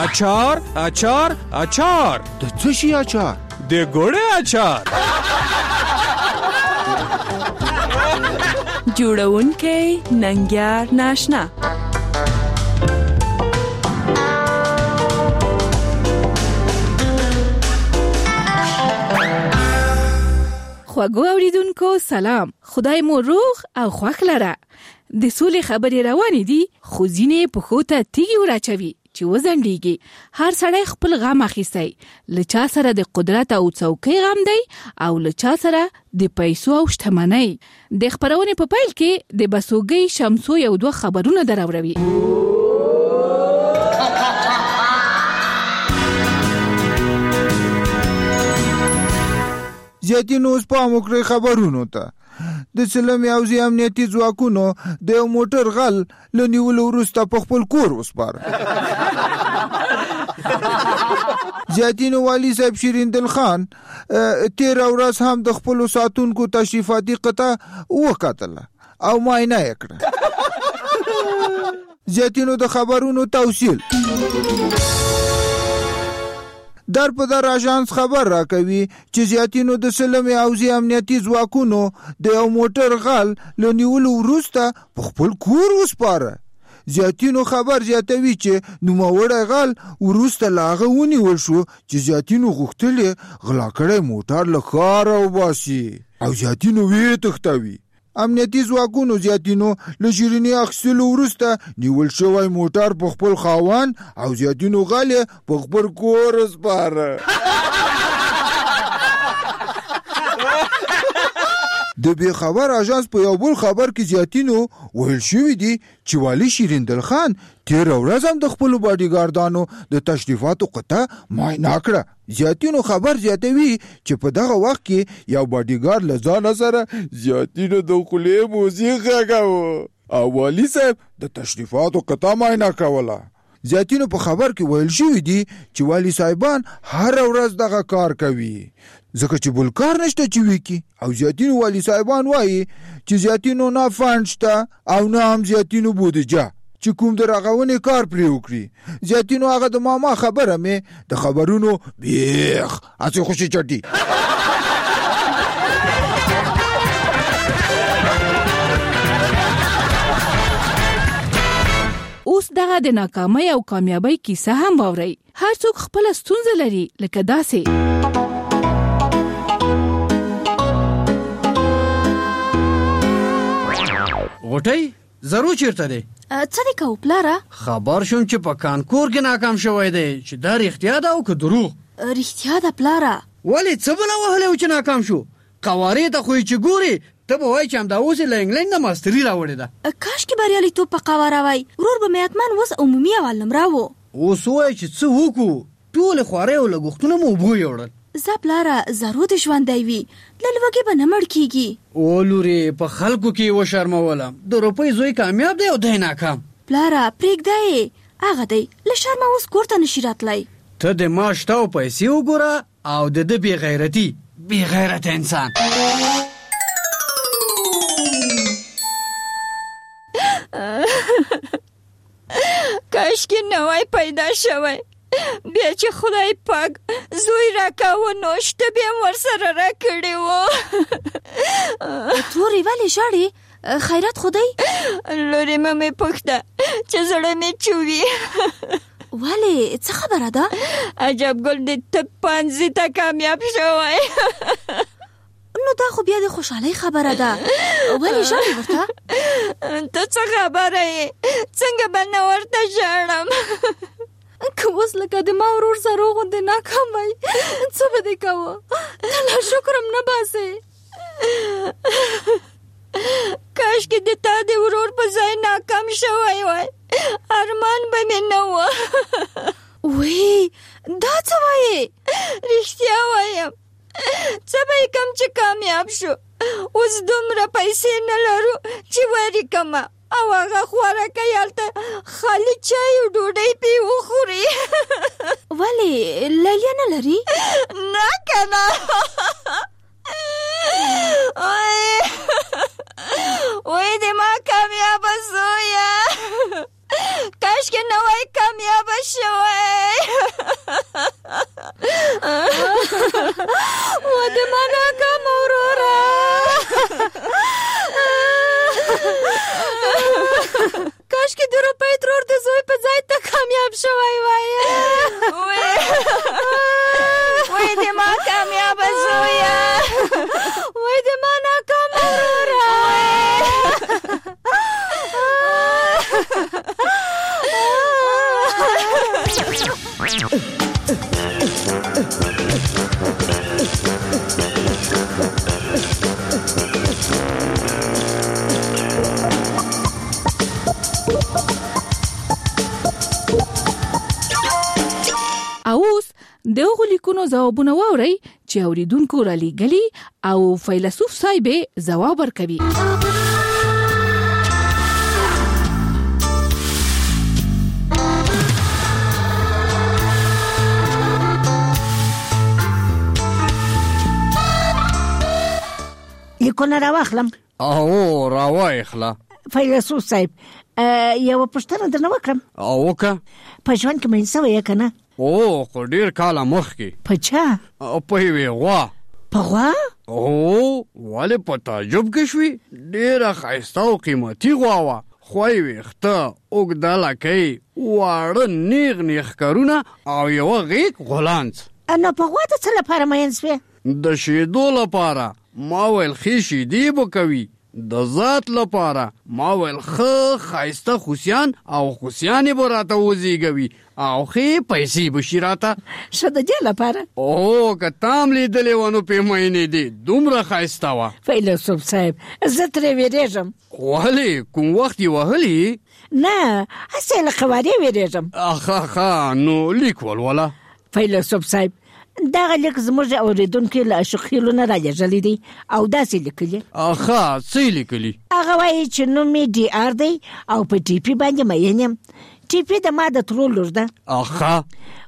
اچار اچار اچار. د څه شي اچار؟ د ګوړې اچار. جوړونکی ننګیار ناشنا. خواږو اوریدونکو سلام. خدای مو روغ او خوښ لره. د سولې خبرې روانې دي خو ځینې پښو ته تیږې وراچوي چې وزنډېږي. هر سړی خپل غم اخیستی. له چا سره د قدرت او څوکۍ غم دی او له چا سره د پیسو او شتمنۍ. د خپرونې په پیل کې د بسوګۍ شمسو یو دوه خبرونه دراوروي. زیاتې نو اوس پام وکړئ خبرونو ته. د سلمې حوزې امنیتي ځواکونو د یو موټر غل له نیولو وروسته په خپل کور وسپاره. زیاتینو والي صاحب شیریندل خان تېره ورځ هم د خپلو ساتونکو تشریفاتي قطعه وکتله او معاینه یې کړه. زیاتینو د خبرونو توصیل در په در اژانس خبر راکوي چې زیاتینو د سلمې حوزې امنیتي ځواکونو د یو موټر غل له نیولو وروسته په خپل کور وسپاره. زیاتینو خبر زیاتوي چې نوموړی غل وروسته له هغه ونیول شو چې زیاتینو غوښتل یې غلا کړی موټر له ښاره وباسي او زیاتینو ویې تښتوي. امنیتي ځواکونو زیاتینو له شیریني اخیستلو وروسته نیول شوی موټر په خپل خاوند او زیاتینو غل یې په خپل کور وسپاره. د بې خبر اژانس په یو بل خبر کې زیاتینو ویل شوي دي چې والي شیریندل خان تېره ورځ هم د خپلو باډیګاردانو د تشریفاتو قطعه معاینه کړه. زیاتینو خبر زیاتوي چې په دغه وخت کې یو باډیګارد له ځانه سره زیاتینو د خولې موزیک غږاوه او والي صاحب د تشریفاتو قطعه معاینه کوله. زیاتینو په خبر کې ویل شوي دي چې والي صاحبان هر ورځ دغه کار کوي ځکه چې بل کار نشته چې وکړي. او زیاتینو والي صاحبان وایي چې زیاتینو نه فنډ شته او نه هم زیاتینو بودجه چې کوم د رغونې کار پرې وکړي. زیاتینو هغه د ماما خبره مې د خبرونو بیخ هسې خوشي چټي. اوس دغه د ناکامۍ او کامیابۍ کیسه هم واورئ. هر څوک خپله ستونزه لري لکه داسې. غوټۍ زرو چیرته دی؟ څه دی کوو پلاره؟ خبر شوم چې په کانکور کې ناکام شوی دی چې دا رښتیا ده او که دروغ؟ رښتیا ده پلاره. ولې څه بله وهلی و چې ناکام شو؟ قوارې ته خو یې چې ګورې ته به وایي چې همدا اوس یې له انګلینډ نه ماستري راوړې ده. کاشکې بریالیتوب په قواره وای. ورور به مې حتما اوس عمومي اول نمره و. اوس ووایي چې څه وکړو؟ ټولې خوارۍ او لګښتونه مو اوبو یوړل. زه پلاره زرو د ژوندی وي له لوږې به نه مړ کېږي. او لورې په خلکو کې یې وشرمولم. د روپۍ زوی کامیاب دی او دی ناکام. پلاره پرېږده یې هغه دی له شرمه اوس کور ته نشي راتلی. ته د ما شته او پیسې وګوره او د ده بې غیرتي بې غیرته انسان. کاشکې نوی پیدا شوی بیا چې خدای پاک زوی راکاوه نو شته بیا هم ورسره راکړې وه. تورې ولې ژاړې؟ خیرات خو دی؟ لورې مه مې پوښته چې زړه مې چوي. ولې څه خبره ده؟ عجب ګل د طب پانځي ته کامیاب شوی. نو دا خو بیا د خوشحالۍ خبره ده. ولې ژاړې ورته؟ ته څه خبره یې؟ څنګه به نه ورته ژاړم؟ که اوس لکه د ما ورور زرو غوندې ناکام وای څه به دې کوه؟ ته لا شکرم نه باسې. کاشکې د تا د ورور په ځای ناکام شوی وای ارمان به مې نه وه. وی دا څه وایې؟ رښتیا وایم څه به یې کم چې کامیاب شو. اوس دومره پیسې نه لرو چې وریکمه او هغه خوارکۍ هلته خالي چای او ډوډۍ پې وخوري. ولې لیلیه نه لري؟ نه که نه. وای د ما کامیابه زویه کاشکې نه وای کامیابه شوی. کاشکې د روپۍ ترور د زوی په ځای ته کامیاب شوی وای. وای د ما کامیابه زویه، وای د ما ناکامه وروره. اوس د هغو لیکونو ځوابونه واورئ چې اوریدونکو را لیږلي او فیلسوف صاحب ځواب ورکوي. لیکونه راواخلم. او راواخله. فیلسوف صاحب یو پوښتنه درنه وکړم. او وکړه. په ژوند کې مین سوی که نه؟ او خو ډېر کاله مخکې. په چا؟ په یوې غوا. په غوا؟ او ولې په تعجب کې شوي؟ ډېره ښایسته او قیمتي غوا وه. خوی ویښته، اوږده لکۍ، واړه نیغ نیغ ښکرونه او یوه غیږ غولانځ. نو په غوا د څه لپاره مین سوې؟ د شیدو لپاره. ما ویل ښې شیدې به کوي. د ذات لپاره. ما ویل ښه ښایسته خوسیان او خوسیانې به راته وزیږوي او ښې پیسې به شي راته. ښه د دې لپاره؟ او که تام لیدلې وه نو پیمینې دې دومره ښایسته وه. فیلسوف صاحب زه ترې ویرېږم. ولې کوم وخت یې وهلي؟ نه هسې له قوارې ویرېږم. ښه نو لیک ولوله. فیلسوف صاحب دغه لیک زموږ اوریدونکي له اشخیلو نه رالیږلی دی او داسې لیکلي. ښه څه یې لیکلي؟ هغه وایي چې نوم مې ډي آر دی او په ټیپي باندې مین یم. ټیپي د ما د ترور لور ده. ښه.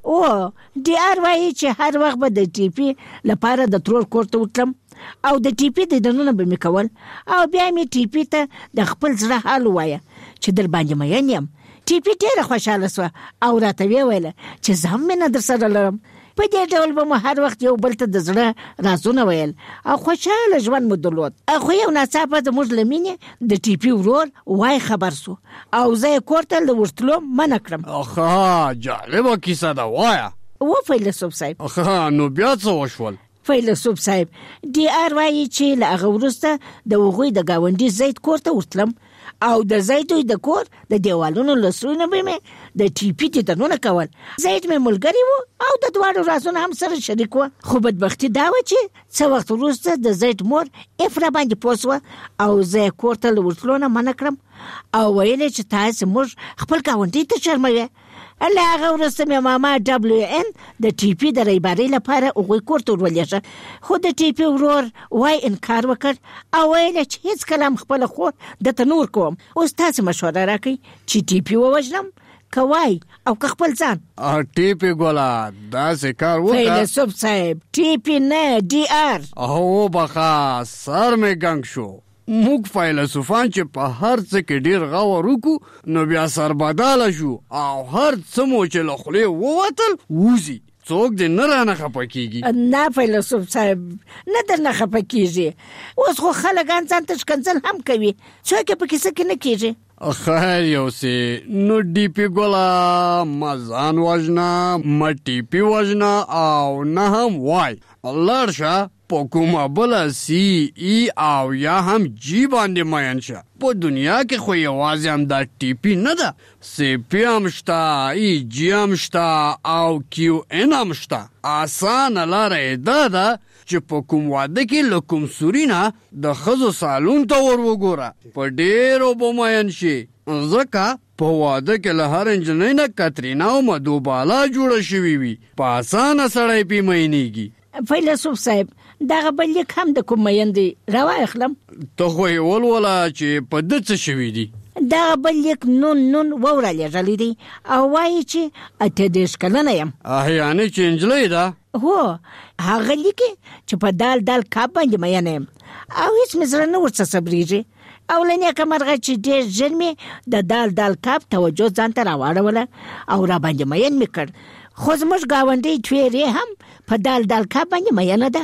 او ډي آر وایي چې هر وخت به د ټیپي لپاره د ترور کور ته وتلم او د ټیپي دیدنونه به مې کول او بیا مې ټیپي ته د خپل زړه حال ووایه چې در باندې مین یم. ټیپي ډېره خوشحاله سوه او راته ویې ویله چې زه هم مینه در سره لرم. په دې ډول به مو هر وخت یو بل ته د زړه رازونه ویل او خوشحاله ژوند مو درلود. خو یو ناڅاپه زموږ له مینې د ټیپي ورور وای خبر سو او زه یې کور ته له ورتلو منع کړم. ښه جالبه کیسه ده، وایه. و فیلسوف صاحب. ښه نو بیا څه وشول؟ فیلسوف صاحب ډي آر وایي چې له هغه وروسته د هغوی د ګاونډي زید کور ته ورتلم او د زیدوی د کور د دیوالونو له سرونه به مې د ټیپي دیدنونه کول. زید مې ملګری و او د دواړو رازونه هم سره شریک و. خو بدبختي دا وه چې څه وخت وروسته د زید مور افرا باندې پوه سوه او زه یې کور ته له ورتلو نه منع کړم او ویل چې تاسې موږ خپل ګاونډي ته شرموې. له هغه وروسته مې ماما WN د ټیپي د ریبارۍ لپاره هغوی کور ته ورولېږه. خو د ټیپي ورور وای انکار وکړ او ویل چې هېڅکله هم خپله خور درته نه ورکوم. اوس تاسې مشوره راکئ چې ټیپي ووژنم که وای او که خپل ځان. ټیپي ګوله داسې کار وکړه. فیلسوف صاحب ټیپي نه ډي آر. او بخا سر مې ګنګ شو. موږ فیلسوفان چې په هر څه کې ډېر غور وکړو نو بیا سربداله شو او هر څه مو چې له خولې ووتل وځي. څوک دې نه رانه خفه کېږي. نه فیلسوف صاحب نه درنه خفه کېږي. اوس خو خلک ځان ته ښکنځل هم کوي، څوک یې په کیسه کې نه کېږي. خیر یوسې نو ډیپي ګوله ما ځان وژنه، ما ټیپي وژنه او نه هم وای. لاړ شه په کومه بله سی ای او یا هم جی باندې مین شه. په دنیا کې خو یوازې هم دا ټیپي نه ده، سی پی هم شته، ای جی هم شته او کیو ان هم شته. اسانه لاره یې دا ده چې په کوم واده کې له کوم سوري نه د ښځو سالون ته ور وګوره، په ډېرو به مین شي. ځکه په واده کې له هر انجنۍ نه کترینا او مدوبالا جوړه شوي وي. په اسانه سړی پې مینېږي. فیلسوف صاحب دغه بل لیک هم د کوم مین دی راواخلم. ته خو یې ولوله چې په ده څه شوي دي. دغه بل لیک نون ووره لیږلی دی او وایي چې 28 کلنه یم. یعنې چې نجلۍ ده. هو هغه لیکي چې په دال کاب باندې مینه یم او هیڅ مې زړه نه ورڅه صبرېږي او له نیکه مرغه چې ډېر ژر مې د دال کاب توجه ځان ته راواړوله او را باندې مین مې کړ. خو زموږ ګاونډۍ ټویرې هم په دال کاب باندې مینه ده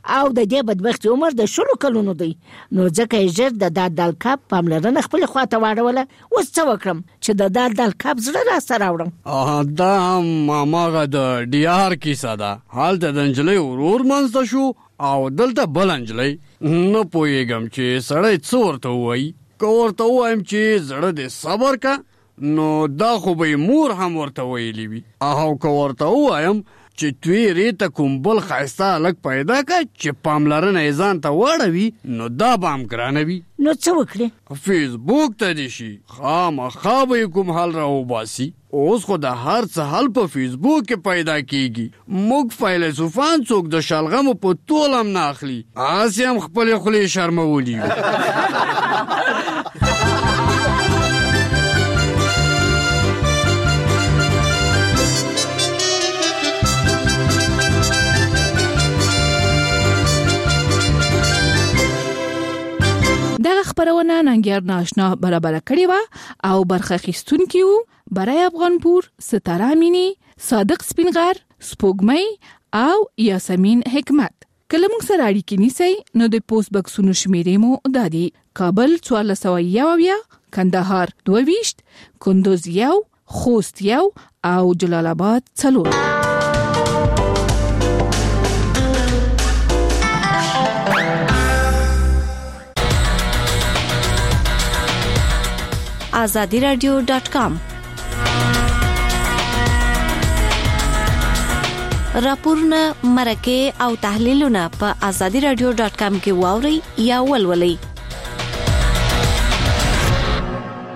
او د دې بدبخت عمر د 16 کلونو دی. نو ځکه یې ژر د دال کاپ پاملرنه خپل خواته واړوله. اوس څه وکړم چې د دال کاپ زړه راسته راوړم؟ دا ماماغه د ډي آر کیسه ده. هلته د نجلۍ ورور منځته شو او دلته بل نجلۍ. نه پوهېږم چې سړی څه ورته ووایي. که ورته ووایم چې زړه دې صبر کا نو دا خو به مور هم ورته ویلی وي. او که ورته ووایم چې توی ریته کوم بل ښایسته هلک پیدا که چې پاملرنه یې ځان ته واړوي نو دا به هم ګرانه وي. نو څه وکړې؟ فیسبوک ته دې شي، خامخا به یې کوم حل راوباسي. اوس خو د هر څه حل په فیسبوک کې پیدا کیږي. موږ فیلسوفان څوک د شلغمو په تول هم نه اخلي، هسې هم خپلې خولې شرمولي وي. دغه خبرونه ننګیار ناشنا برابر کړې وه او برخه اخیستونکي وو برای افغانپور، ستاره امینی، صادق سپینغر، سپوږمۍ او یاسمین حکمت. کله موږ سره اړیکې نیسئ نو د پوسټ بکسونو شمیرې مو دا دي: کابل 1401، کندهار 22، کندوز 1، خوست 1 او جلال آباد 4. azadiradio.com راپورونه، مرکې او تحلیلونه په azadiradio.com کې واورئ یا ولولئ.